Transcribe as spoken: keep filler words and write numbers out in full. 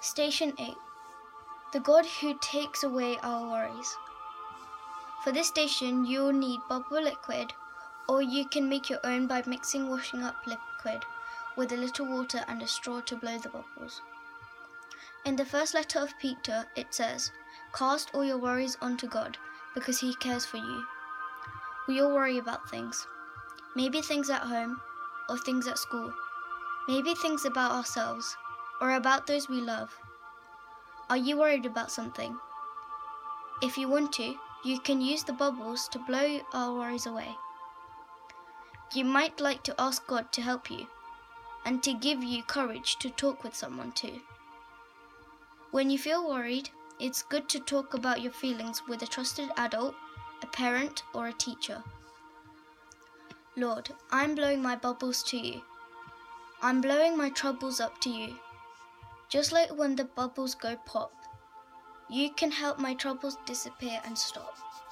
Station eight. The God who takes away our worries. For this station, you will need bubble liquid, or you can make your own by mixing washing up liquid with a little water and a straw to blow the bubbles. In the first letter of Peter, it says, "Cast all your worries onto God, because He cares for you." We all worry about things. Maybe things at home, or things at school. Maybe things about ourselves, or about those we love. Are you worried about something? If you want to, you can use the bubbles to blow our worries away. You might like to ask God to help you, and to give you courage to talk with someone too. When you feel worried, it's good to talk about your feelings with a trusted adult, a parent, or a teacher. Lord, I'm blowing my bubbles to you. I'm blowing my troubles up to you. Just like when the bubbles go pop, you can help my troubles disappear and stop.